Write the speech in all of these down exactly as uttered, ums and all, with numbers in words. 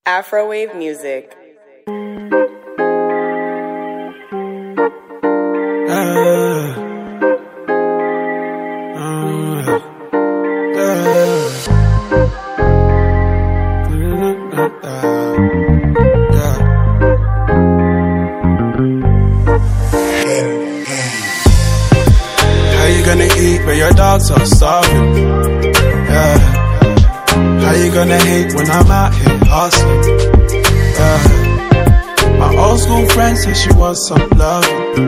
Afrowave music. But your dogs are starving, yeah. How you gonna hate when I'm out here hustling, yeah. My old school friend said she wants some loving,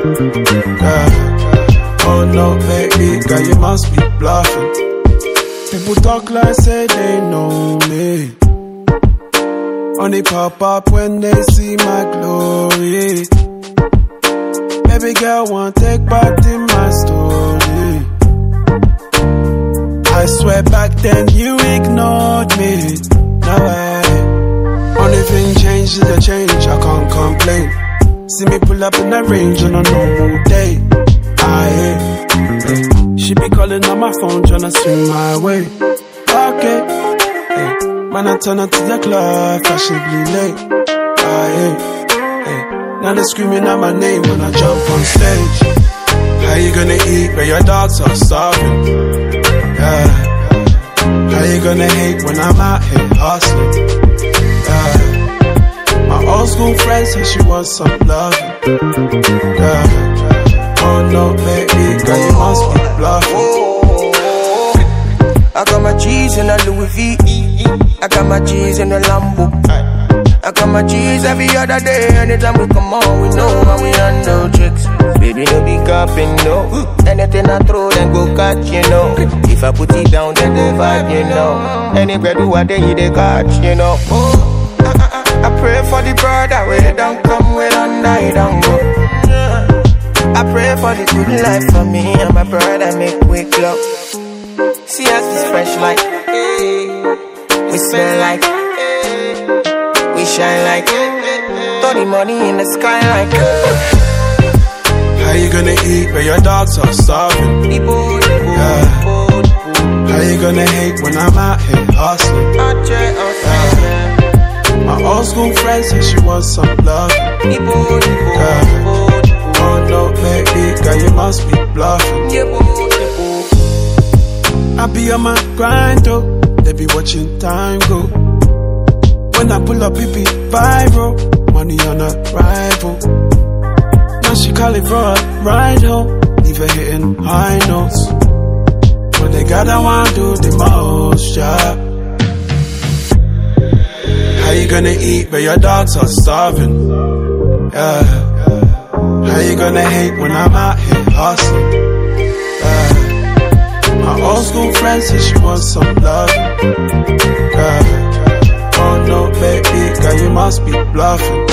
yeah. Oh no, baby, girl, you must be bluffing. People talk like say they know me, only pop up when they see my glory. Baby girl, want take part in my story. I swear back then you ignored me. No way. Only thing changed is the change, I can't complain. See me pull up in the range on a normal day. Aye, hey. She be calling on my phone tryna swing my way. Okay, hey. Man, I turn up to the club, fashionably late. Aye, hey. Now they screaming out my name when I jump on stage. How you gonna eat but your dogs are starving? Yeah. How you gonna hate when I'm out here hustling? Yeah. My old school friend said she wants some loving. Yeah. Oh no, baby, girl, you must be bluffing. I got my G's in a Louis V. I got my G's in a Lambo. I got my G's every other day. Anytime we come on, we know how we handle tricks. Baby, no be capping, no. Anything I throw, then go catch, you know. If I put it down, then they vibe, you know. Anywhere do what they hit, they catch, you know. Oh, I, I, I pray for the brother where they don't come, where don't die, don't go. I pray for the good life for me and my brother make quick love. See us is fresh like, we smell like, we shine like, throw the money in the sky like. How you gonna eat but your dogs are starving? Yeah. How you gonna hate when I'm out here hustling? Yeah. My old school friend said she wants some love. Yeah. Oh no, baby, girl, you must be bluffing. I be on my grind, though. They be watching time go. When I pull up, it be viral. Money on arrival. Now she call it for a ride home. Leave her hitting high notes. But they gotta want do the most, yeah. How you gonna eat but your dogs are starving? Yeah. How you gonna hate when I'm out here hustling? Yeah. My old school friend said she wants some love. Yeah. Oh no, baby, girl, you must be bluffing.